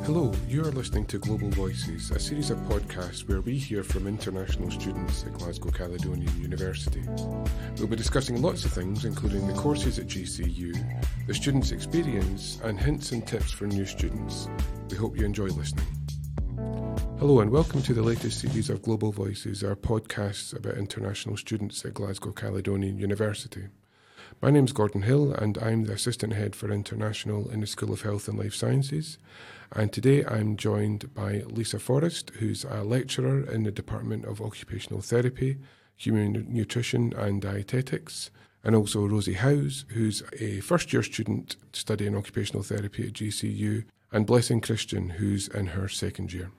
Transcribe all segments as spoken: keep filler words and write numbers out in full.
Hello, you are listening to Global Voices, a series of podcasts where we hear from international students at Glasgow Caledonian University. We'll be discussing lots of things, including the courses at G C U, the students' experience, and hints and tips for new students. We hope you enjoy listening. Hello and welcome to the latest series of Global Voices, our podcasts about international students at Glasgow Caledonian University. My name's Gordon Hill and I'm the Assistant Head for International in the School of Health and Life Sciences. And today I'm joined by Lisa Forrest, who's a lecturer in the Department of Occupational Therapy, Human Nutrition and Dietetics, and also Rosie Howes, who's a first-year student studying occupational therapy at G C U, and Blessing Christian, who's in her second year.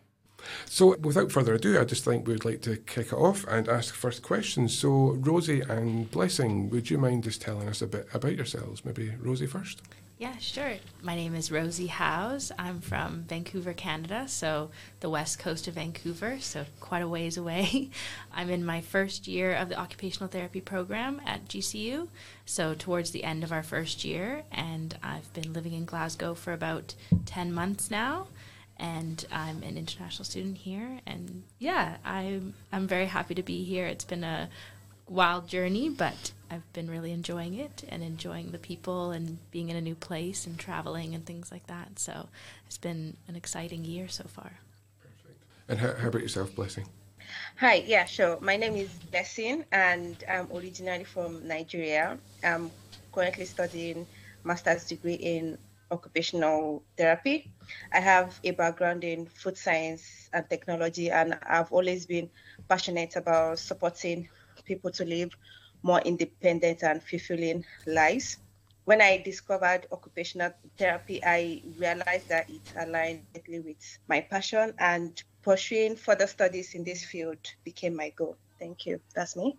So without further ado, I just think we'd like to kick it off and ask the first question. So Rosie and Blessing, would you mind just telling us a bit about yourselves? Maybe Rosie first. Yeah, sure. My name is Rosie Howes. I'm from Vancouver, Canada, so the west coast of Vancouver, so quite a ways away. I'm in my first year of the occupational therapy program at G C U, so towards the end of our first year, and I've been living in Glasgow for about ten months now. And I'm an international student here, and yeah, I'm I'm very happy to be here. It's been a wild journey, but I've been really enjoying it and enjoying the people and being in a new place and traveling and things like that. So it's been an exciting year so far. Perfect. And how, how about yourself, Blessing? Hi, yeah, sure. My name is Blessing, and I'm originally from Nigeria. I'm currently studying master's degree in occupational therapy. I have a background in food science and technology, and I've always been passionate about supporting people to live more independent and fulfilling lives. When I discovered occupational therapy, I realized that it aligned directly with my passion, and pursuing further studies in this field became my goal. Thank you. That's me.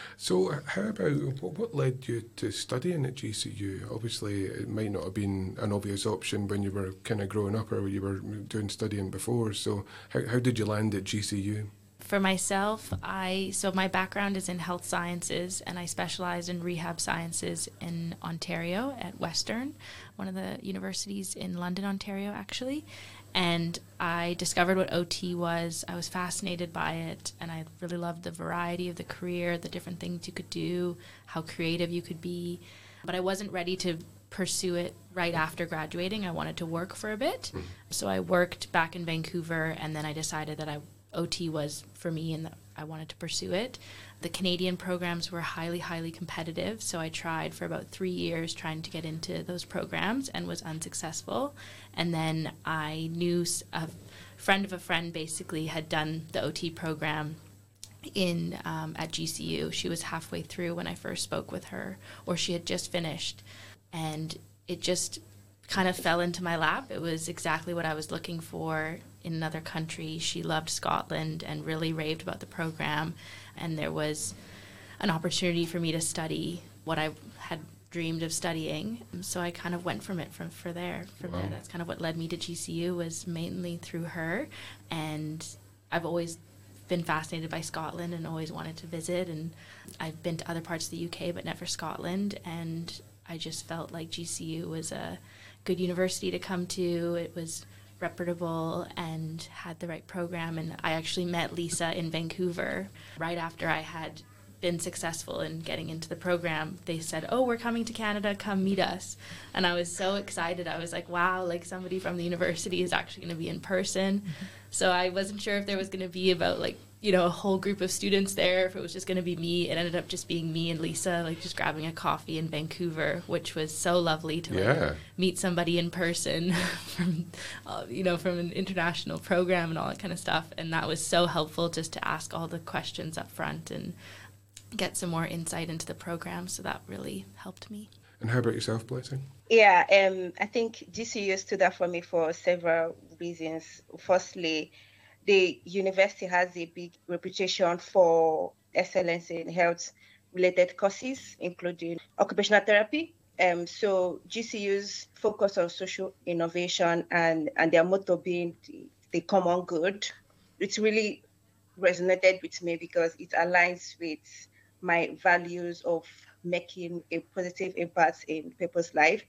So how about, what led you to studying at G C U? Obviously, it might not have been an obvious option when you were kind of growing up or when you were doing studying before. So how, how did you land at G C U? For myself, I so my background is in health sciences, and I specialized in rehab sciences in Ontario at Western, one of the universities in London, Ontario, actually. And I discovered what O T was. I was fascinated by it, and I really loved the variety of the career, the different things you could do, how creative you could be. But I wasn't ready to pursue it right after graduating. I wanted to work for a bit. So I worked back in Vancouver, and then I decided that I O T was for me and that I wanted to pursue it. The Canadian programs were highly, highly competitive, so I tried for about three years trying to get into those programs and was unsuccessful. And then I knew a friend of a friend basically had done the O T program in um, at G C U. She was halfway through when I first spoke with her, or she had just finished, and it just kind of fell into my lap. It was exactly what I was looking for in another country. She loved Scotland and really raved about the program, and there was an opportunity for me to study what I had dreamed of studying. So I kind of went from it from for there. From Wow. there, that's kind of what led me to G C U, was mainly through her. And I've always been fascinated by Scotland and always wanted to visit. And I've been to other parts of the U K, but never Scotland. And I just felt like G C U was a good university to come to. It was reputable and had the right program. And I actually met Lisa in Vancouver right after I had been successful in getting into the program. They said, "Oh, we're coming to Canada, come meet us." And I was so excited. I was like, wow, like somebody from the university is actually going to be in person. Mm-hmm. So I wasn't sure if there was going to be about like, you know, a whole group of students there, if it was just going to be me. It ended up just being me and Lisa, like just grabbing a coffee in Vancouver, which was so lovely to yeah. like meet somebody in person from, uh, you know, from an international program and all that kind of stuff. And that was so helpful just to ask all the questions up front and get some more insight into the program. So that really helped me. And how about yourself, Blessing? Yeah, um, I think G C U stood out for me for several reasons. Firstly, the university has a big reputation for excellence in health-related courses, including occupational therapy. Um, so G C U's focus on social innovation and, and their motto being the, the common good, it really resonated with me because it aligns with my values of making a positive impact in people's life.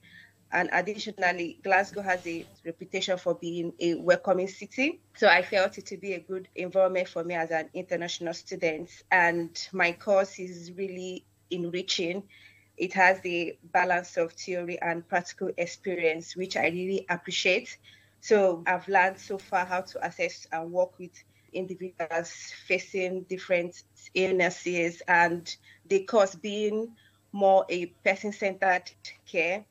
And additionally, Glasgow has a reputation for being a welcoming city. So I felt it to be a good environment for me as an international student. And my course is really enriching. It has the balance of theory and practical experience, which I really appreciate. So I've learned so far how to assess and work with individuals facing different illnesses, and the course being more a person-centered care.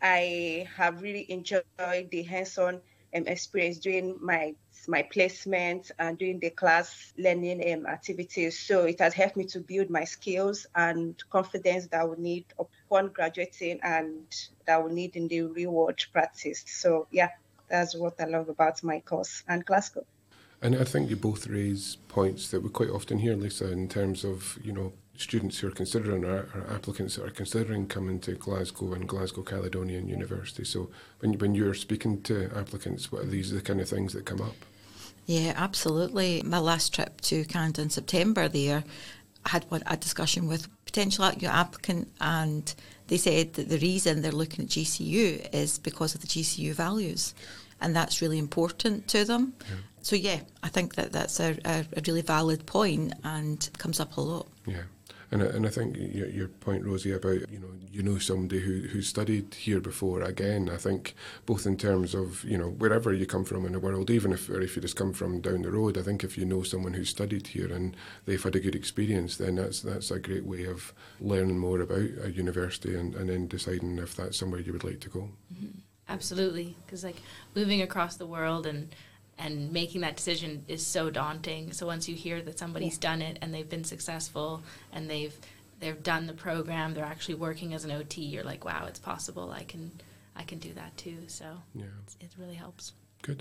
I have really enjoyed the hands-on um, experience during my my placement and doing the class learning um, activities. So it has helped me to build my skills and confidence that I will need upon graduating and that I will need in the real world practice. So yeah, that's what I love about my course and Glasgow. And I think you both raise points that we quite often hear, Lisa, in terms of, you know, students who are considering, or, or applicants that are considering coming to Glasgow and Glasgow Caledonian University. So when, when you're speaking to applicants, what are these the kind of things that come up? Yeah, absolutely. My last trip to Canada in September there, I had one, a discussion with potential applicant, and they said that the reason they're looking at G C U is because of the G C U values, and that's really important to them. Yeah. So yeah, I think that that's a, a, a really valid point and comes up a lot. Yeah. And I, and I think your, your point, Rosie, about, you know, you know somebody who, who studied here before, again, I think both in terms of, you know, wherever you come from in the world, even if, or if you just come from down the road, I think if you know someone who studied here and they've had a good experience, then that's that's a great way of learning more about a university and, and then deciding if that's somewhere you would like to go. Mm-hmm. Absolutely, because like moving across the world and And making that decision is so daunting. So once you hear that somebody's done it and they've been successful and they've they've done the program, they're actually working as an O T, you're like, wow, it's possible. I can I can do that too. So yeah, it really helps. Good.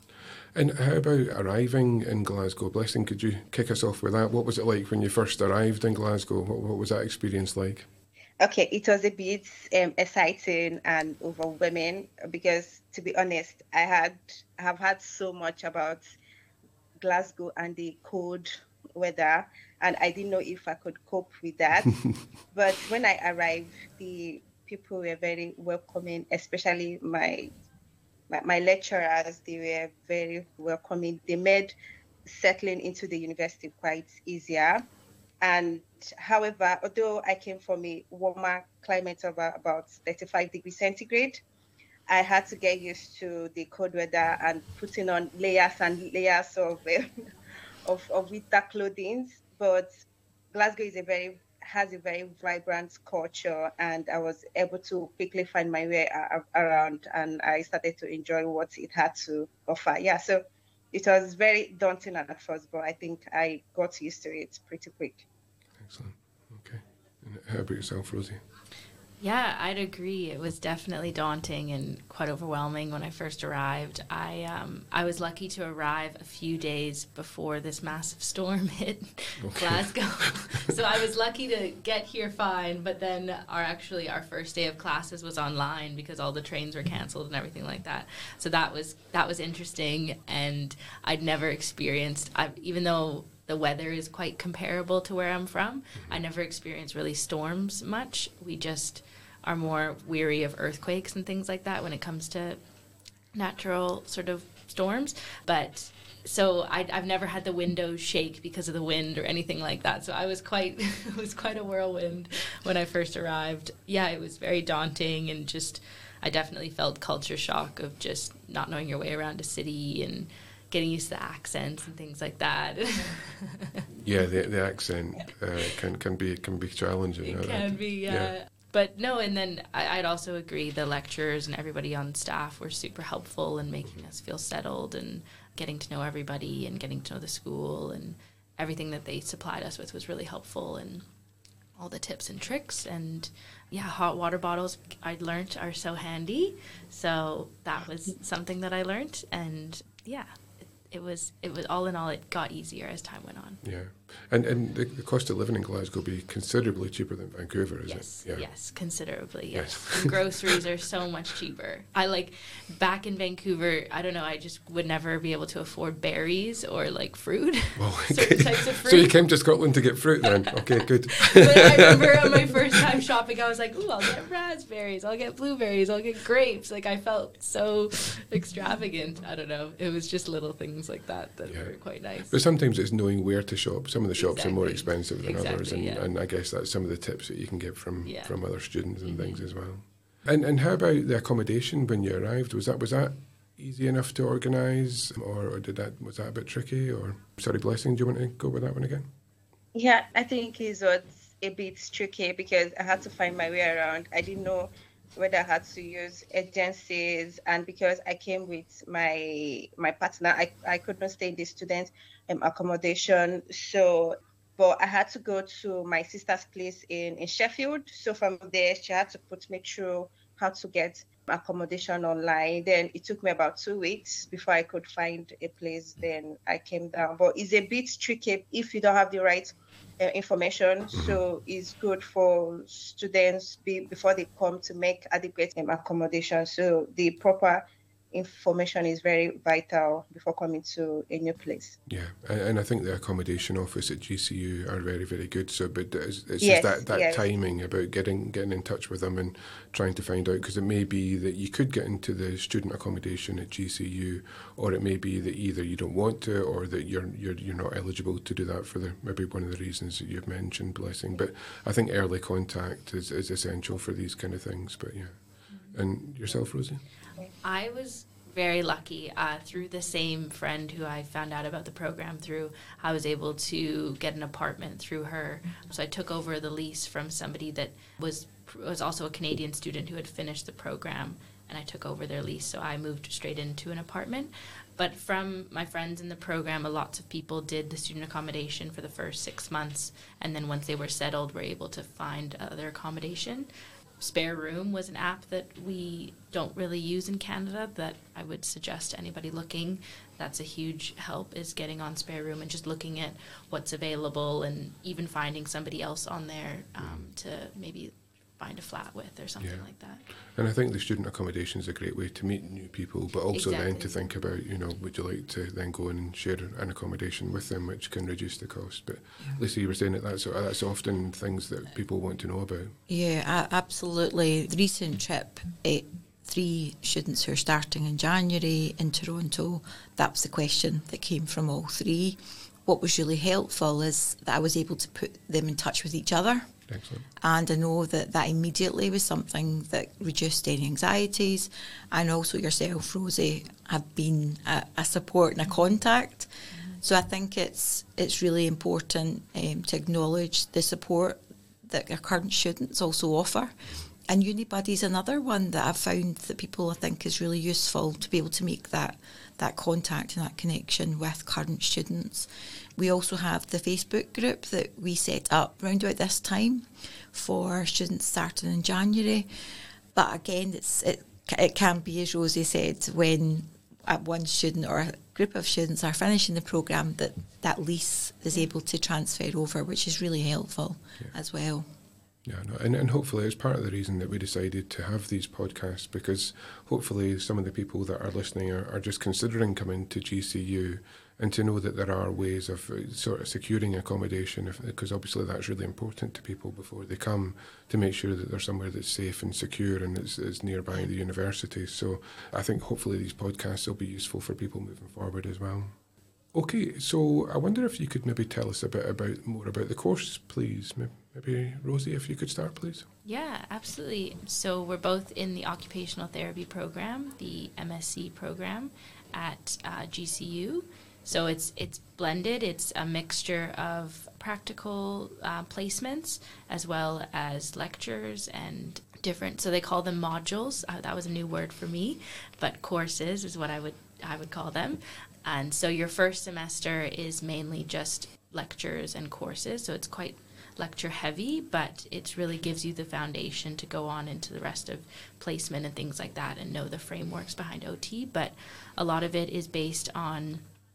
And how about arriving in Glasgow? Blessing, could you kick us off with that? What was it like when you first arrived in Glasgow? What, what was that experience like? Okay, it was a bit um, exciting and overwhelming because, to be honest, I had have heard so much about Glasgow and the cold weather, and I didn't know if I could cope with that. But when I arrived, the people were very welcoming, especially my, my my lecturers. They were very welcoming. They made settling into the university quite easier. And however, although I came from a warmer climate of about thirty-five degrees centigrade, I had to get used to the cold weather and putting on layers and layers of uh, of, of winter clothing. But Glasgow is a very has a very vibrant culture, and I was able to quickly find my way a- around, and I started to enjoy what it had to offer. Yeah, so it was very daunting at first, but I think I got used to it pretty quick. Excellent. Okay. And how about yourself, Rosie? Yeah, I'd agree. It was definitely daunting and quite overwhelming when I first arrived. I um, I was lucky to arrive a few days before this massive storm hit okay. Glasgow. So I was lucky to get here fine, but then our actually our first day of classes was online because all the trains were canceled and everything like that. So that was that was interesting, and I'd never experienced, I've, even though the weather is quite comparable to where I'm from, I never experienced really storms much. We just are more weary of earthquakes and things like that when it comes to natural sort of storms. But so I, I've never had the windows shake because of the wind or anything like that. So I was quite, it was quite a whirlwind when I first arrived. Yeah, it was very daunting, and just, I definitely felt culture shock of just not knowing your way around a city and getting used to the accents and things like that. Yeah, the the accent uh, can can be can be challenging. It can be, yeah. yeah. But no, and then I, I'd also agree the lecturers and everybody on staff were super helpful in making us feel settled and getting to know everybody and getting to know the school, and everything that they supplied us with was really helpful, and all the tips and tricks. And yeah, hot water bottles I learned are so handy. So that was something that I learned, and yeah, it was it was all in all, it got easier as time went on. Yeah, and and the, the cost of living in Glasgow be considerably cheaper than Vancouver, is yes, it? Yeah. Yes, considerably. Yes, Yes. And groceries are so much cheaper. I like back in Vancouver. I don't know. I just would never be able to afford berries or like fruit. Well, Certain types of fruit. So you came to Scotland to get fruit then? Okay, good. But I remember on my first time shopping, I was like, "Ooh, I'll get raspberries. I'll get blueberries. I'll get grapes." Like I felt so extravagant. I don't know. It was just little things like that that Yeah. were quite nice. But sometimes it's knowing where to shop. Some of the shops Exactly. are more expensive than Exactly, others, and, yeah. and I guess that's some of the tips that you can get from, Yeah. from other students and Mm-hmm. things as well. And and how about the accommodation when you arrived? Was that was that easy enough to organise, or, or did that was that a bit tricky? Or sorry, Blessing, do you want to go with that one again? Yeah, I think it was a bit tricky because I had to find my way around. I didn't know whether I had to use agencies, and because I came with my my partner, I, I could not stay in the student um, accommodation. So, but I had to go to my sister's place in, in Sheffield. So from there, she had to put me through how to get accommodation online. Then it took me about two weeks before I could find a place. Then I came down. But it's a bit tricky if you don't have the right uh, information. Mm-hmm. So it's good for students be, before they come to make adequate um, accommodation. So the proper information is very vital before coming to a new place. Yeah, and, and I think the accommodation office at G C U are very, very good. So, but it's, it's yes, just that, that yes. timing about getting getting in touch with them and trying to find out, because it may be that you could get into the student accommodation at G C U, or it may be that either you don't want to, or that you're you're you're not eligible to do that for the maybe one of the reasons that you've mentioned, Blessing. But I think early contact is, is essential for these kind of things. But yeah, and yourself, Rosie? I was very lucky. Uh, through the same friend who I found out about the program through, I was able to get an apartment through her. So I took over the lease from somebody that was was also a Canadian student who had finished the program, and I took over their lease. So I moved straight into an apartment. But from my friends in the program, lots of people did the student accommodation for the first six months, and then once they were settled, were able to find other accommodation. Spare Room was an app that we don't really use in Canada that I would suggest to anybody looking. That's a huge help, is getting on Spare Room and just looking at what's available, and even finding somebody else on there um, to maybe find a flat with or something Yeah. like that. And I think the student accommodation is a great way to meet new people, but also Exactly. then to think about, you know, would you like to then go in and share an accommodation with them, which can reduce the cost. But Yeah. Lisa, you were saying that that's, that's often things that people want to know about. Yeah, a- absolutely. The recent trip, eh, three students who are starting in January in Toronto, that was the question that came from all three. What was really helpful is that I was able to put them in touch with each other. Excellent. And I know that that immediately was something that reduced any anxieties. And also yourself, Rosie, have been a, a support and a contact. So I think it's it's really important um, to acknowledge the support that our current students also offer. And Unibuddy is another one that I've found that people I think is really useful to be able to make that that contact and that connection with current students. We also have the Facebook group that we set up around about this time for students starting in January. But again, it's it, it can be, as Rosie said, when uh, one student or a group of students are finishing the programme, that that lease is able to transfer over, which is really helpful Yeah. as well. Yeah, no, and, and hopefully it's part of the reason that we decided to have these podcasts, because hopefully some of the people that are listening are, are just considering coming to G C U, and to know that there are ways of uh, sort of securing accommodation, if, because obviously that's really important to people before they come, to make sure that they're somewhere that's safe and secure and is, is nearby the university. So I think hopefully these podcasts will be useful for people moving forward as well. Okay, so I wonder if you could maybe tell us a bit about more about the course, please. Maybe Rosie, if you could start, please. Yeah, absolutely. So we're both in the occupational therapy program, the M S c program at uh, G C U. So it's it's blended. It's a mixture of practical uh, placements as well as lectures and different. So they call them modules. Uh, that was a new word for me, but courses is what I would I would call them. And so your first semester is mainly just lectures and courses. So it's quite lecture heavy, but it really gives you the foundation to go on into the rest of placement and things like that and know the frameworks behind O T. But a lot of it is based on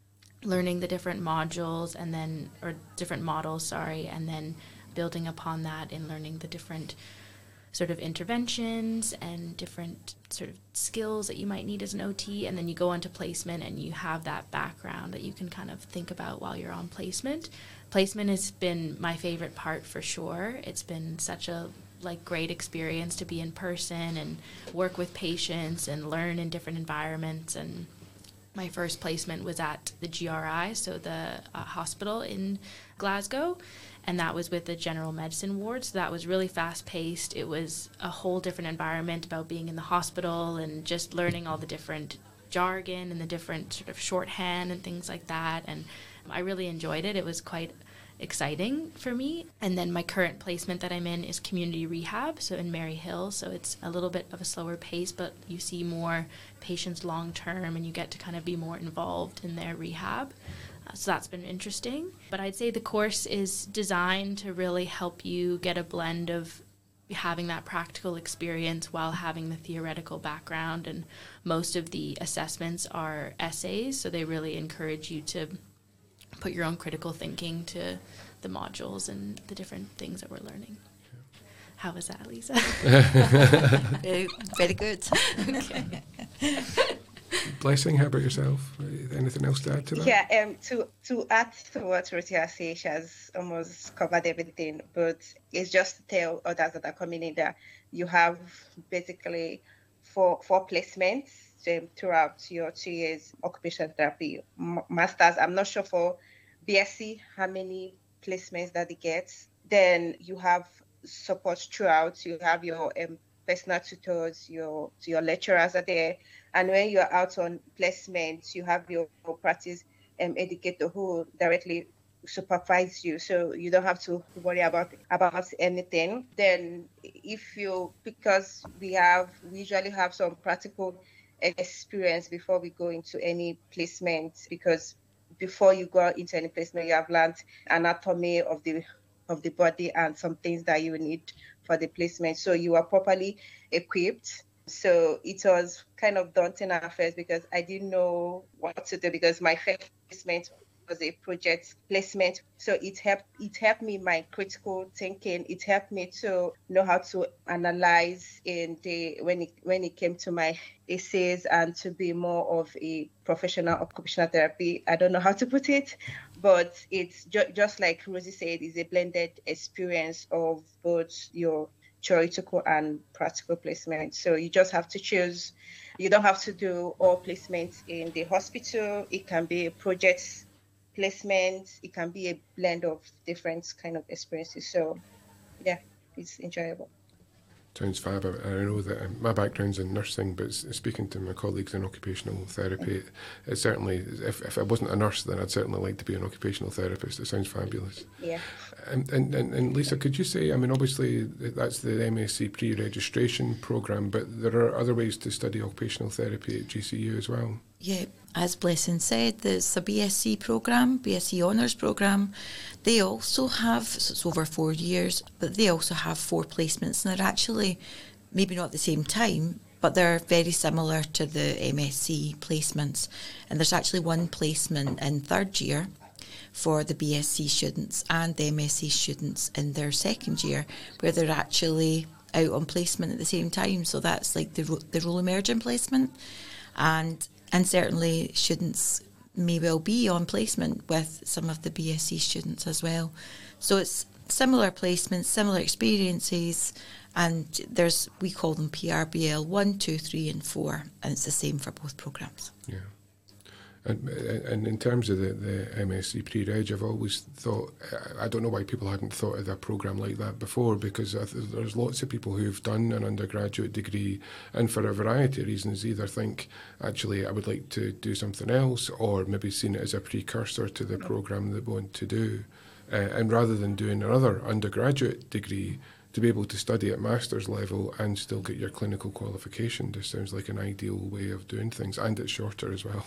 learning the different modules and then, or different models, sorry, and then building upon that and learning the different sort of interventions and different sort of skills that you might need as an O T, and then you go on to placement and you have that background that you can kind of think about while you're on placement. Placement has been my favorite part for sure. It's been such a like great experience to be in person and work with patients and learn in different environments. And my first placement was at the G R I, so the uh, hospital in Glasgow, and that was with the general medicine ward. So that was really fast-paced. It was a whole different environment about being in the hospital and just learning all the different jargon and the different sort of shorthand and things like that. And I really enjoyed it. It was quite exciting for me. And then my current placement that I'm in is community rehab, so in Maryhill. So it's a little bit of a slower pace, but you see more patients long term and you get to kind of be more involved in their rehab. Uh, so that's been interesting. But I'd say the course is designed to really help you get a blend of having that practical experience while having the theoretical background. And most of the assessments are essays, so they really encourage you to put your own critical thinking to the modules and the different things that we're learning. How was that, Lisa? very, very good. Okay. Blessing, how about yourself? Anything else to add to that? Yeah, um, to to add to what Ruthia says, she has almost covered everything, but it's just to tell others that are coming in that you have basically four four placements um, throughout your two years occupational therapy m- masters. I'm not sure for B S c how many placements that they get. Then you have support throughout. You have your um, personal tutors, your your lecturers are there, and when you're out on placement, you have your practice um, educator who directly supervise you, so you don't have to worry about about anything. Then, if you because we have we usually have some practical experience before we go into any placement, because before you go into any placement, you have learned anatomy of the of the body and some things that you need for the placement, so you are properly equipped. So it was kind of daunting at first because I didn't know what to do, because my first placement was a project placement. So it helped it helped me in my critical thinking. It helped me to know how to analyze in the when it when it came to my essays, and to be more of a professional occupational therapy. I don't know how to put it, but it's ju- just like Rosie said, it's a blended experience of both your theoretical and practical placement. So you just have to choose. You don't have to do all placements in the hospital. It can be a project placement. It can be a blend of different kind of experiences. So yeah, it's enjoyable. Sounds fab. I know that um, my background's in nursing, but speaking to my colleagues in occupational therapy, it, it certainly, if, if I wasn't a nurse, then I'd certainly like to be an occupational therapist. It sounds fabulous. Yeah. And, and, and, and Lisa, could you say, I mean, obviously that's the M S c pre-registration programme, but there are other ways to study occupational therapy at G C U as well? Yeah, as Blessing said, there's a B S c programme, B S c honours programme. They also have, so it's over four years, but they also have four placements, and they're actually maybe not at the same time, but they're very similar to the M S c placements. And there's actually one placement in third year for the B S c students and the M S c students in their second year, where they're actually out on placement at the same time. So that's like the the role emerging placement, and and certainly students may well be on placement with some of the B S c students as well. So it's similar placements, similar experiences, and there's, we call them P R B L one, two, three and four, and it's the same for both programmes. Yeah. And, and in terms of the, the M S c pre-reg, I've always thought, I don't know why people hadn't thought of a programme like that before, because I th- there's lots of people who've done an undergraduate degree and for a variety of reasons either think, actually, I would like to do something else, or maybe seen it as a precursor to the programme they want to do. Uh, and rather than doing another undergraduate degree, to be able to study at master's level and still get your clinical qualification just sounds like an ideal way of doing things, and it's shorter as well.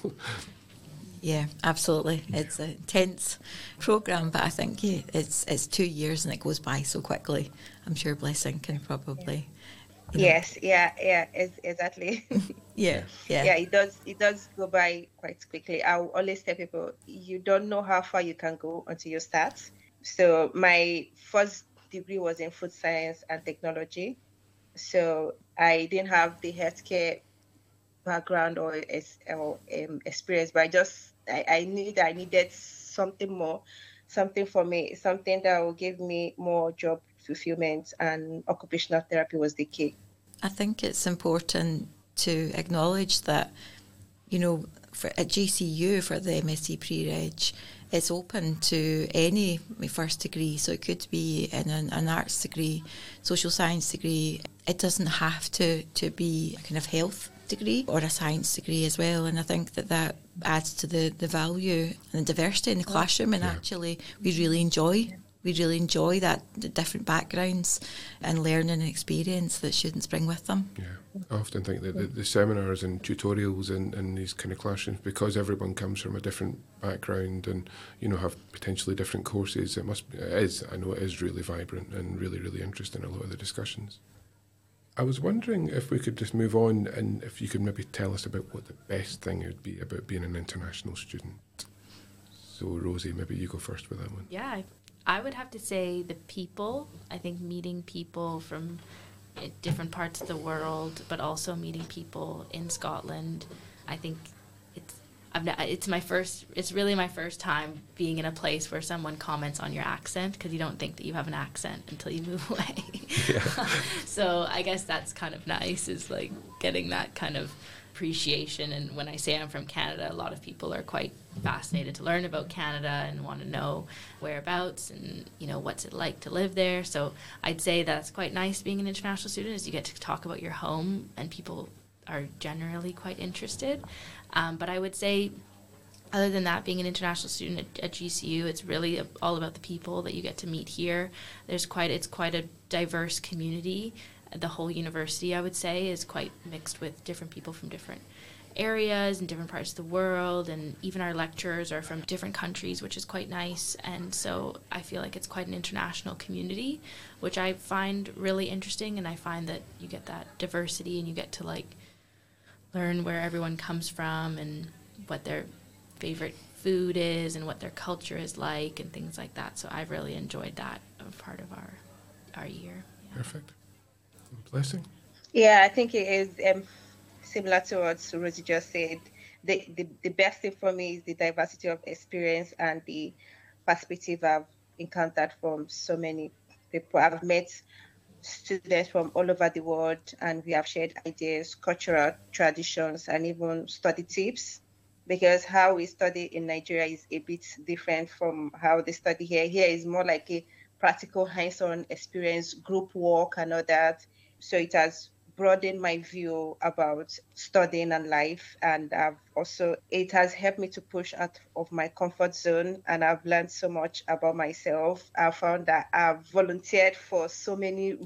Yeah, absolutely. It's an intense programme, but I think yeah, it's it's two years and it goes by so quickly. I'm sure Blessing can probably You know? Yes, yeah, yeah, ex- exactly. Yeah, yeah. Yeah, it does. It does go by quite quickly. I will always tell people you don't know how far you can go until you start. So my first degree was in food science and technology. So I didn't have the healthcare background or, ex- or um, experience, but I just I, I knew that I needed something more, something for me, something that will give me more job fulfillment, and occupational therapy was the key. I think it's important to acknowledge that, you know, for at G C U for the M S c pre-reg, it's open to any first degree. So it could be in an, an arts degree, social science degree. It doesn't have to, to be a kind of health degree or a science degree as well. And I think that that adds to the, the value and the diversity in the classroom. And Yeah. actually, we really enjoy we really enjoy that, the different backgrounds and learning and experience that students bring with them. Yeah, I often think that the, the seminars and tutorials in, in these kind of classrooms, because everyone comes from a different background and, you know, have potentially different courses, it must be, it is, I know it is really vibrant and really, really interesting, a lot of the discussions. I was wondering if we could just move on and if you could maybe tell us about what the best thing would be about being an international student. So, Rosie, maybe you go first with that one. Yeah, I, I would have to say the people. I think meeting people from eh, different parts of the world, but also meeting people in Scotland. I think it's I've not, it's my first. It's really my first time being in a place where someone comments on your accent, because you don't think that you have an accent until you move away. Yeah. So I guess that's kind of nice, is like getting that kind of appreciation. And when I say I'm from Canada, a lot of people are quite fascinated to learn about Canada and want to know whereabouts and, you know, what's it like to live there. So I'd say that's quite nice being an international student, is you get to talk about your home and people are generally quite interested. Um, but I would say, other than that, being an international student at, at G C U, it's really all about the people that you get to meet here. There's quite it's quite a diverse community. The whole university, I would say, is quite mixed with different people from different areas and different parts of the world, and even our lecturers are from different countries, which is quite nice. And so I feel like it's quite an international community, which I find really interesting, and I find that you get that diversity and you get to like learn where everyone comes from and what their favorite food is and what their culture is like and things like that. So I've really enjoyed that part of our our year. Yeah. Perfect. Blessing. Yeah, I think it is um, similar to what Rosie just said. The, the the best thing for me is the diversity of experience and the perspective I've encountered from so many people. I've met students from all over the world, and we have shared ideas, cultural traditions, and even study tips. Because how we study in Nigeria is a bit different from how they study here. Here is more like a practical hands-on experience, group work and all that. So it has broadened my view about studying and life. And I've also, it has helped me to push out of my comfort zone, and I've learned so much about myself. I found that I've volunteered for so many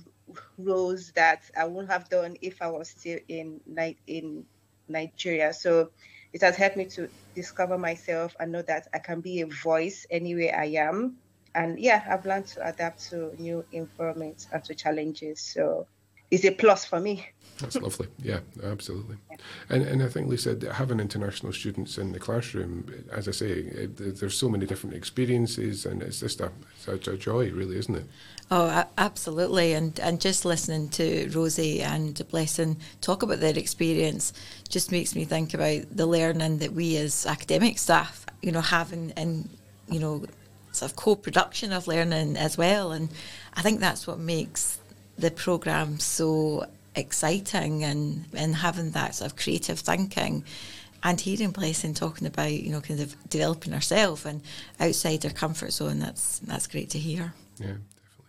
roles that I wouldn't have done if I was still in, in Nigeria. So it has helped me to discover myself and know that I can be a voice anywhere I am. And yeah, I've learned to adapt to new environments and to challenges. So it's a plus for me. That's lovely. Yeah, absolutely. And and I think, Lisa, having international students in the classroom, as I say, it, there's so many different experiences, and it's just a, it's a joy, really, isn't it? Oh, absolutely. And and just listening to Rosie and Blessing talk about their experience just makes me think about the learning that we as academic staff, you know, having in, you know, sort of co-production of learning as well. And I think that's what makes the programme so exciting, and, and having that sort of creative thinking, and hearing Blessing talking about, you know, kind of developing herself and outside her comfort zone. That's that's great to hear. Yeah, definitely.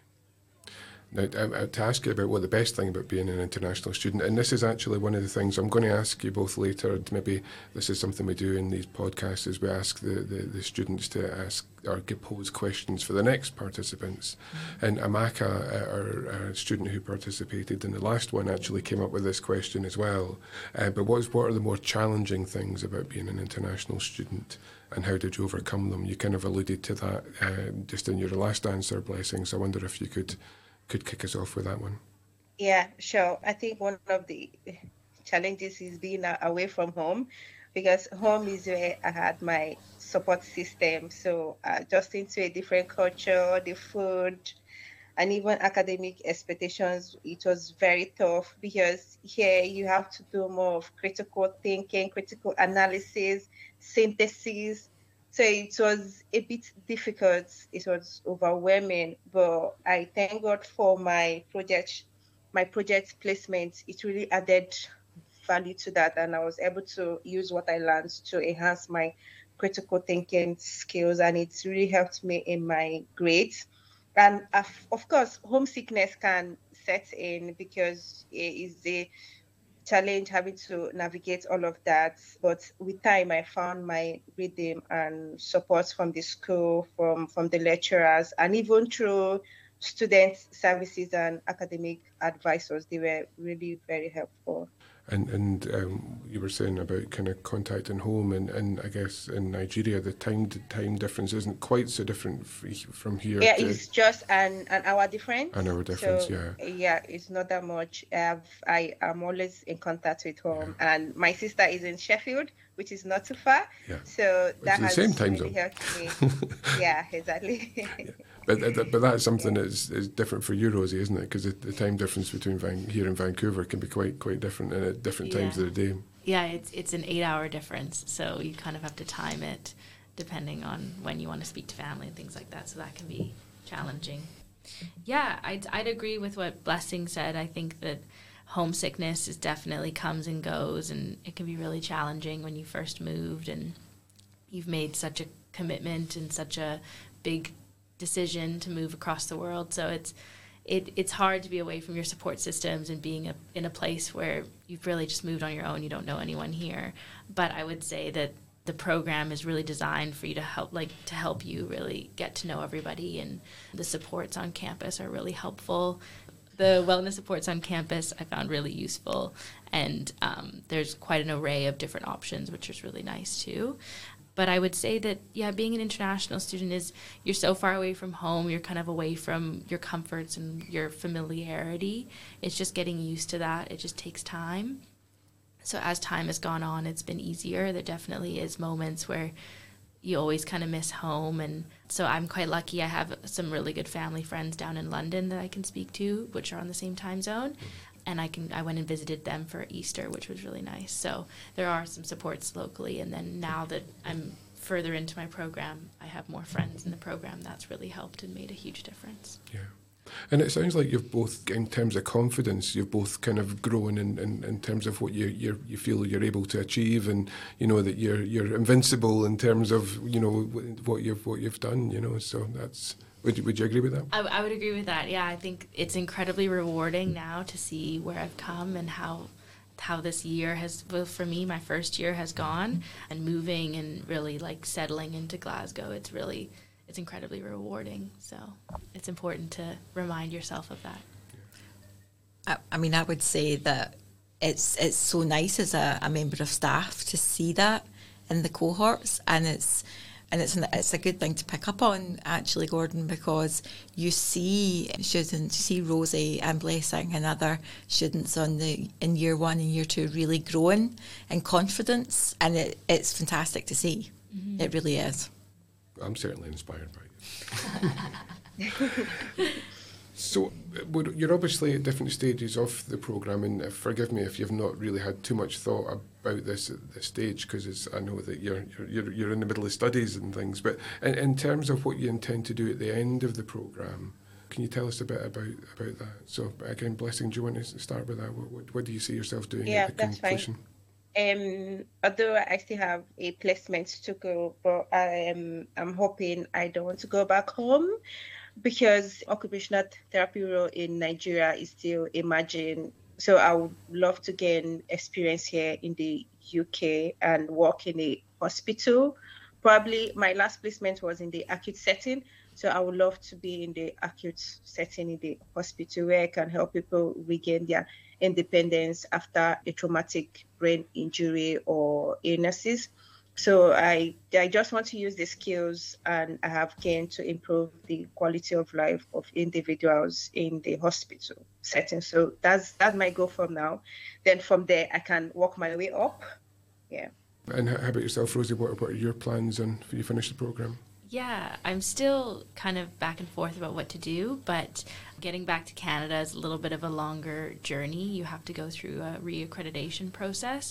Now, I, to ask you about what the best thing about being an international student, and this is actually one of the things I'm going to ask you both later. Maybe this is something we do in these podcasts, is we ask the, the, the students to ask or pose questions for the next participants. Mm-hmm. And Amaka, our, our student who participated in the last one, actually came up with this question as well. Uh, but what, is, what are the more challenging things about being an international student, and how did you overcome them? You kind of alluded to that uh, just in your last answer, Blessing, so I wonder if you could could kick us off with that one. Yeah, sure. I think one of the challenges is being a- away from home, because home is where I had my support system. So uh, just into a different culture, the food, and even academic expectations, it was very tough, because here you have to do more of critical thinking, critical analysis, synthesis. So it was a bit difficult. It was overwhelming, but I thank God for my project, my project placement. It really added value to that, and I was able to use what I learned to enhance my critical thinking skills, and it's really helped me in my grades. And of, of course, homesickness can set in, because it is a challenge having to navigate all of that. But with time, I found my rhythm and support from the school, from from the lecturers, and even through student services and academic advisors. They were really very helpful. And and um, you were saying about kind of contacting home, and, and I guess in Nigeria the time time difference isn't quite so different f- from here Yeah, to it's just an an hour difference. an hour difference. So Yeah, yeah, it's not that much. I've, I am always in contact with yeah, home, and my sister is in Sheffield, which is not too far. yeah. So It's that the same has time really zone. helped me. Yeah, exactly. Yeah. But but but that's something that's is different for you, Rosie, isn't it? Because the, the time difference between Van, here and Vancouver can be quite quite different, and at different times Yeah. of the day. Yeah, it's it's an eight-hour difference, so you kind of have to time it depending on when you want to speak to family and things like that. So that can be challenging. Yeah, I'd I'd agree with what Blessing said. I think that homesickness is definitely comes and goes, and it can be really challenging when you first moved and you've made such a commitment and such a big decision to move across the world. So it's it it's hard to be away from your support systems and being a, in a place where you've really just moved on your own. You don't know anyone here. But I would say that the program is really designed for you to help like to help you really get to know everybody, and the supports on campus are really helpful. The wellness supports on campus I found really useful, and um, there's quite an array of different options, which is really nice too. But I would say that, yeah, being an international student is you're so far away from home, you're kind of away from your comforts and your familiarity. It's just getting used to that. It just takes time. So as time has gone on, it's been easier. There definitely is moments where you always kind of miss home. And so I'm quite lucky. I have some really good family friends down in London that I can speak to, which are on the same time zone. And I can I went and visited them for Easter, which was really nice. So there are some supports locally. And then now that I'm further into my program, I have more friends in the program. That's really helped and made a huge difference. Yeah. And it sounds like you've both, in terms of confidence, you've both kind of grown in, in, in terms of what you you you feel you're able to achieve, and you know that you're you're invincible in terms of you know what you've what you've done. You know, so that's. Would you, would you agree with that? I, I would agree with that. Yeah, I think it's incredibly rewarding now to see where I've come and how how this year has, well, for me, my first year has gone, and moving and really like settling into Glasgow. It's really, it's incredibly rewarding. So it's important to remind yourself of that. I, I mean, I would say that it's it's so nice as a, a member of staff to see that in the cohorts, and it's and it's an, it's a good thing to pick up on, actually, Gordon, because you see students, you see Rosie and Blessing and other students on the in year one and year two really growing in confidence, and it, it's fantastic to see. Mm-hmm. It really is. I'm certainly inspired by you. So you're obviously at different stages of the programme, and forgive me if you've not really had too much thought about this at this stage, because I know that you're, you're you're in the middle of studies and things. But in, in terms of what you intend to do at the end of the programme, can you tell us a bit about about that? So again, Blessing, do you want to start with that? What, what, what do you see yourself doing Yeah, at the that's completion? Fine. Um, although I still have a placement to go, but I am I'm hoping I don't want to go back home, because occupational therapy role in Nigeria is still emerging. So I would love to gain experience here in the U K and work in a hospital. Probably my last placement was in the acute setting. So I would love to be in the acute setting in the hospital, where I can help people regain their independence after a traumatic brain injury or illnesses. So I I just want to use the skills and I have gained to improve the quality of life of individuals in the hospital setting. So that's that's my goal from now. Then from there I can work my way up. Yeah. And how about yourself, Rosie? What, what are your plans on for you finish the programme? Yeah, I'm still kind of back and forth about what to do, but getting back to Canada is a little bit of a longer journey. You have to go through a reaccreditation process.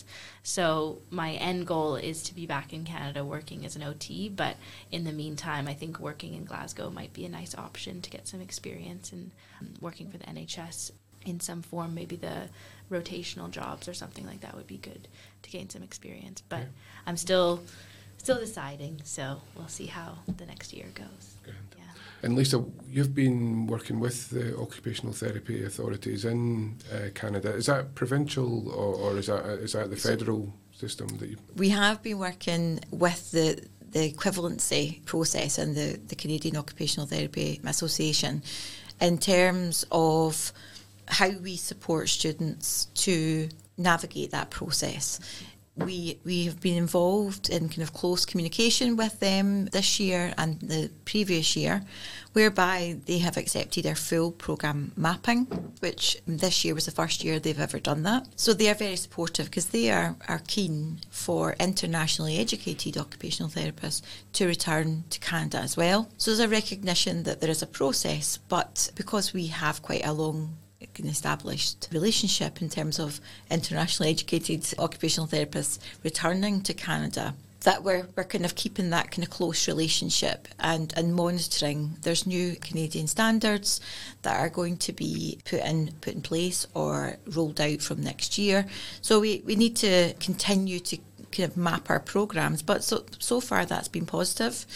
So my end goal is to be back in Canada working as an O T, but in the meantime, I think working in Glasgow might be a nice option to get some experience in um, working for the N H S in some form. Maybe the rotational jobs or something like that would be good to gain some experience. But yeah. I'm still... Still deciding, so we'll see how the next year goes. Good. Yeah. And Lisa, you've been working with the occupational therapy authorities in uh, Canada. Is that provincial or, or is that is that the federal system that you? We have been working with the the equivalency process and the, the Canadian Occupational Therapy Association in terms of how we support students to navigate that process. We we have been involved in kind of close communication with them this year and the previous year, whereby they have accepted our full programme mapping, which this year was the first year they've ever done that. So they are very supportive because they are, are keen for internationally educated occupational therapists to return to Canada as well. So there's a recognition that there is a process, but because we have quite a long an established relationship in terms of internationally educated occupational therapists returning to Canada, that we're, we're kind of keeping that kind of close relationship and, and monitoring. There's new Canadian standards that are going to be put in put in place or rolled out from next year. So we, we need to continue to kind of map our programmes, but so so far that's been positive.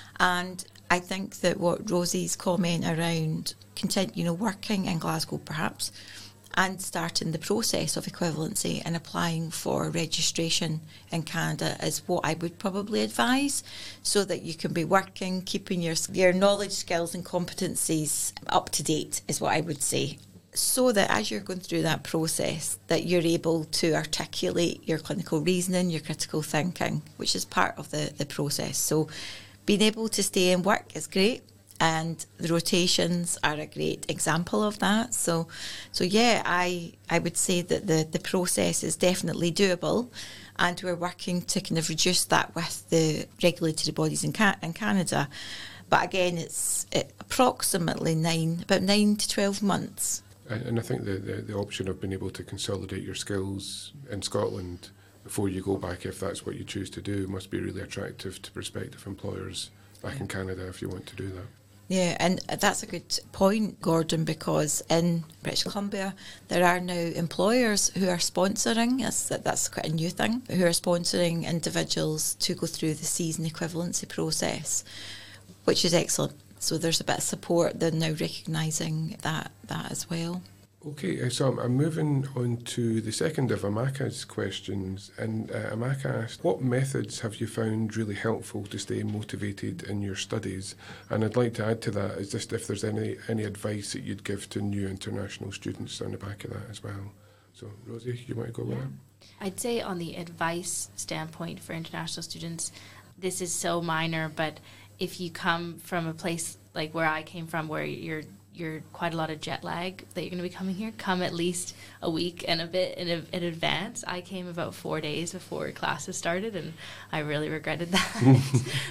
And I think that what Rosie's comment around continue, you know, working in Glasgow perhaps and starting the process of equivalency and applying for registration in Canada is what I would probably advise, so that you can be working, keeping your your knowledge, skills and competencies up to date is what I would say. So that as you're going through that process, that you're able to articulate your clinical reasoning, your critical thinking, which is part of the, the process. So being able to stay in work is great, and the rotations are a great example of that. So, so yeah, I I would say that the, the process is definitely doable, and we're working to kind of reduce that with the regulatory bodies in, Ca- in Canada. But again, it's it, approximately nine, about nine to twelve months. And, and I think the, the, the option of being able to consolidate your skills in Scotland before you go back, if that's what you choose to do, must be really attractive to prospective employers back in Canada if you want to do that. Yeah, and that's a good point, Gordon, because in British Columbia there are now employers who are sponsoring, that's, that's quite a new thing, who are sponsoring individuals to go through the season equivalency process, which is excellent. So there's a bit of support. They're now recognising that, that as well. Okay, so I'm, I'm moving on to the second of Amaka's questions, and uh, Amaka asked, what methods have you found really helpful to stay motivated in your studies? And I'd like to add to that is just if there's any, any advice that you'd give to new international students on the back of that as well. So, Rosie, you want to go with that? I'd say on the advice standpoint for international students, this is so minor, but if you come from a place like where I came from, where you're you're quite a lot of jet lag that you're going to be coming here, come at least a week and a bit in, a, in advance. I came about four days before classes started, and I really regretted that.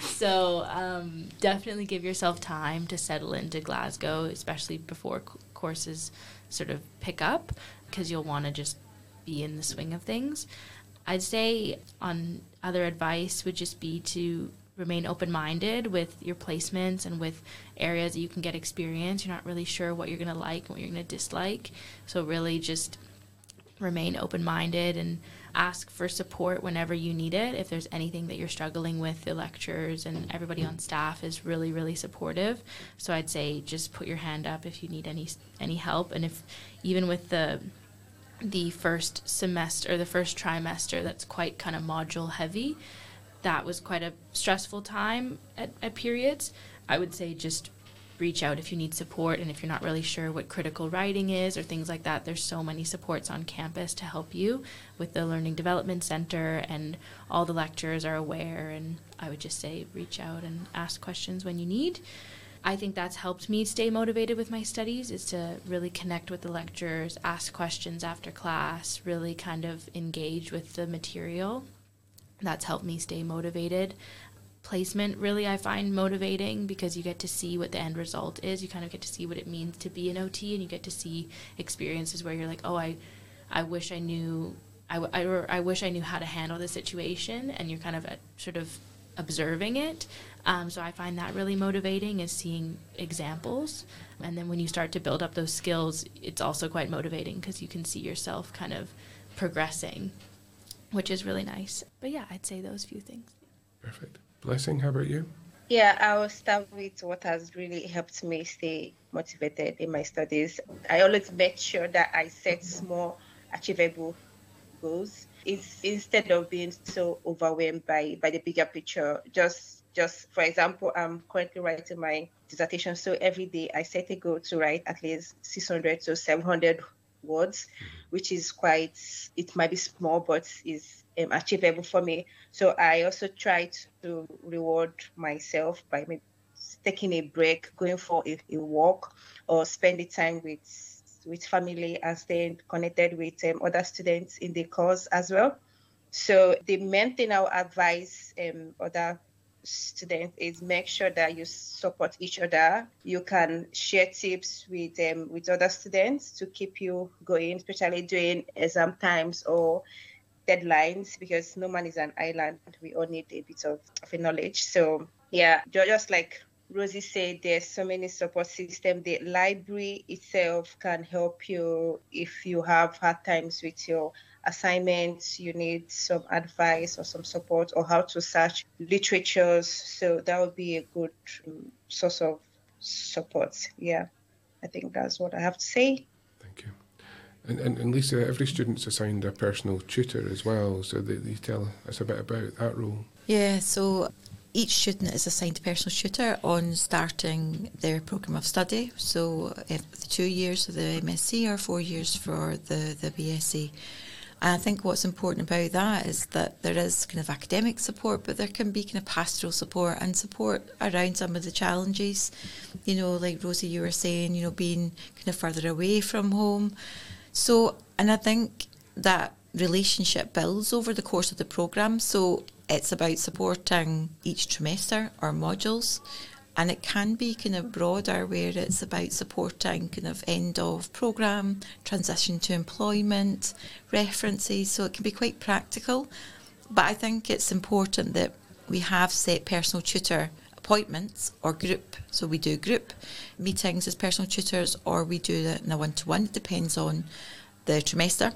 So um, definitely give yourself time to settle into Glasgow, especially before c- courses sort of pick up, because you'll want to just be in the swing of things. I'd say on other advice would just be to remain open-minded with your placements and with areas that you can get experience. You're not really sure what you're going to like and what you're going to dislike. So really just remain open-minded and ask for support whenever you need it. If there's anything that you're struggling with, the lecturers and everybody on staff is really, really supportive. So I'd say just put your hand up if you need any any help. And if even with the the first semester or the first trimester, that's quite kind of module heavy, that was quite a stressful time at, at periods, I would say just reach out if you need support, and if you're not really sure what critical writing is or things like that, there's so many supports on campus to help you with the Learning Development Center, and all the lecturers are aware, and I would just say reach out and ask questions when you need. I think that's helped me stay motivated with my studies, is to really connect with the lecturers, ask questions after class, really kind of engage with the material. That's helped me stay motivated. Placement really I find motivating, because you get to see what the end result is. You kind of get to see what it means to be an O T, and you get to see experiences where you're like, oh, I, I wish I knew, I, I, or I wish I knew how to handle this situation, and you're kind of uh, sort of observing it. Um, so I find that really motivating, is seeing examples. And then when you start to build up those skills, it's also quite motivating, because you can see yourself kind of progressing, which is really nice. But yeah, I'd say those few things. Perfect. Blessing, how about you? Yeah, I will start with what has really helped me stay motivated in my studies. I always make sure that I set small, achievable goals. It's, instead of being so overwhelmed by, by the bigger picture, just Just for example, I'm currently writing my dissertation, so every day I set a goal to write at least six hundred to seven hundred words, which is quite, it might be small, but is um, achievable for me. So I also try to reward myself by maybe taking a break, going for a, a walk, or spending time with with family and staying connected with um, other students in the course as well. So the main thing I would advise um, other students is make sure that you support each other. You can share tips with um, with other students to keep you going, especially during exam times or deadlines, because no man is an island. We all need a bit of, of a knowledge. So yeah, just like Rosie said, there's so many support systems. The library itself can help you if you have hard times with your assignments, you need some advice or some support, or how to search literatures. So that would be a good um, source of support. Yeah, I think that's what I have to say. Thank you. And, and, and Lisa, every student's assigned a personal tutor as well, so they, they tell us a bit about that role. Yeah, so each student is assigned a personal tutor on starting their programme of study. So if the two years of the M S c or four years for the, the B S c. And I think what's important about that is that there is kind of academic support, but there can be kind of pastoral support and support around some of the challenges. You know, like Rosie, you were saying, you know, being kind of further away from home. So, and I think that relationship builds over the course of the programme. So it's about supporting each trimester or modules. And it can be kind of broader, where it's about supporting kind of end of programme, transition to employment, references. So it can be quite practical. But I think it's important that we have set personal tutor appointments or group. So we do group meetings as personal tutors, or we do it in a one-to-one. It depends on the trimester,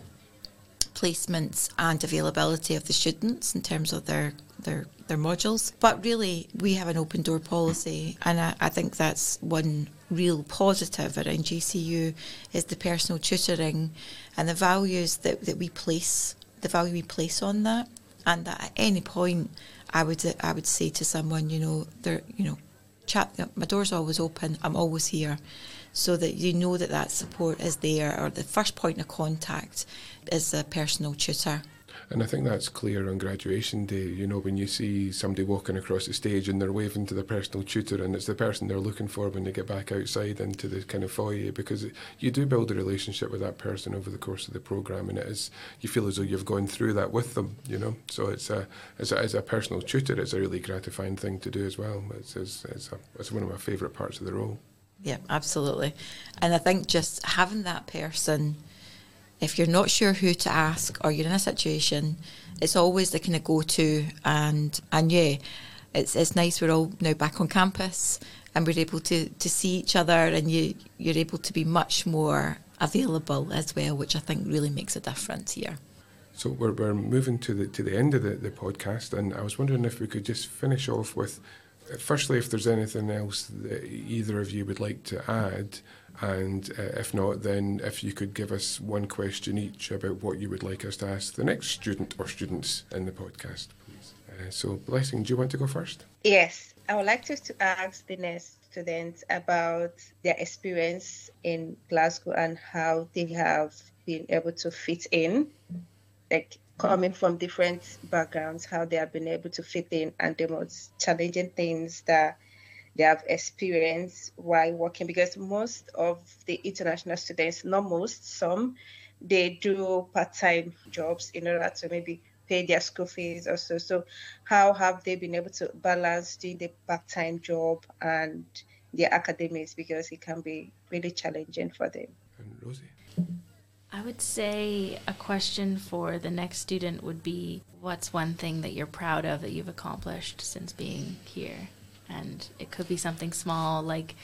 placements and availability of the students in terms of their their their modules. But really, we have an open door policy, and I, I think that's one real positive around G C U, is the personal tutoring and the values that, that we place, the value we place on that, and that at any point I would I would say to someone, you know, they're you know, chat. My door's always open. I'm always here, so that you know that that support is there, or the first point of contact is a personal tutor. And I think that's clear on graduation day, you know, when you see somebody walking across the stage and they're waving to their personal tutor, and it's the person they're looking for when they get back outside into the kind of foyer, because you do build a relationship with that person over the course of the programme, and it is, you feel as though you've gone through that with them, you know. So it's a, as a, as a personal tutor, it's a really gratifying thing to do as well. It's, it's, it's, a, it's one of my favourite parts of the role. Yeah, absolutely. And I think just having that person, if you're not sure who to ask, or you're in a situation, it's always the kind of go-to. And and yeah, it's it's nice we're all now back on campus and we're able to, to see each other, and you, you're able to be much more available as well, which I think really makes a difference here. So we're we're moving to the to the end of the, the podcast, and I was wondering if we could just finish off with, firstly, if there's anything else that either of you would like to add. And uh, if not, then if you could give us one question each about what you would like us to ask the next student or students in the podcast, please. Uh, so, Blessing, do you want to go first? Yes, I would like to, to ask the next students about their experience in Glasgow and how they have been able to fit in, like coming from different backgrounds, how they have been able to fit in, and the most challenging things that they have experienced while working. Because most of the international students, not most, some, they do part-time jobs in order to maybe pay their school fees also. So how have they been able to balance doing the part-time job and their academics, because it can be really challenging for them? And Rosie? I would say a question for the next student would be, what's one thing that you're proud of that you've accomplished since being here? And it could be something small, like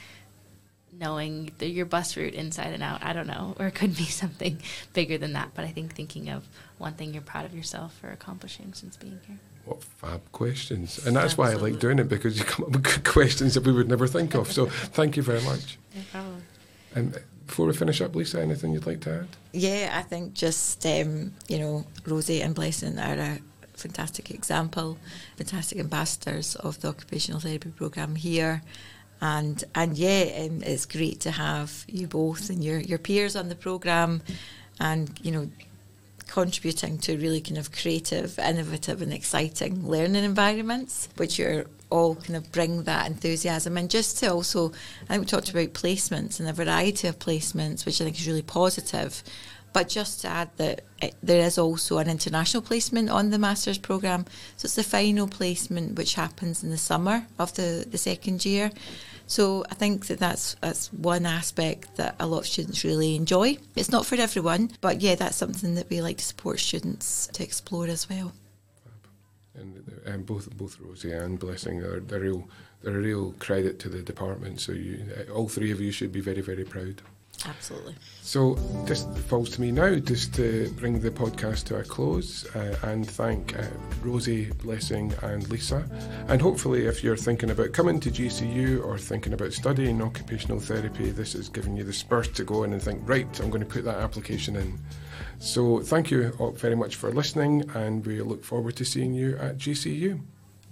knowing the, your bus route inside and out, I don't know, or it could be something bigger than that. But I think thinking of one thing you're proud of yourself for accomplishing since being here. What fab questions. And that's Absolutely. Why I like doing it, because you come up with good questions that we would never think of. So thank you very much. No problem. And before we finish up, Lisa, anything you'd like to add? Yeah, I think just, um, you know, Rosie and Blessing are a fantastic example, fantastic ambassadors of the occupational therapy programme here. And and yeah, um, it's great to have you both and your, your peers on the programme and, you know, contributing to really kind of creative, innovative and exciting learning environments, which you're all kind of bring that enthusiasm. And just to also, I think we talked about placements and a variety of placements, which I think is really positive. But just to add that it, there is also an international placement on the Masters programme. So it's the final placement which happens in the summer of the, the second year. So I think that that's, that's one aspect that a lot of students really enjoy. It's not for everyone, but yeah, that's something that we like to support students to explore as well. And um, both both Rosie and Blessing are they're real they're a real credit to the department. So you, all three of you should be very, very proud. Absolutely. So this falls to me now just to bring the podcast to a close uh, and thank uh, Rosie, Blessing and Lisa. And hopefully if you're thinking about coming to G C U or thinking about studying occupational therapy, this has given you the spurs to go in and think, right, I'm going to put that application in. So thank you all very much for listening, and we look forward to seeing you at G C U.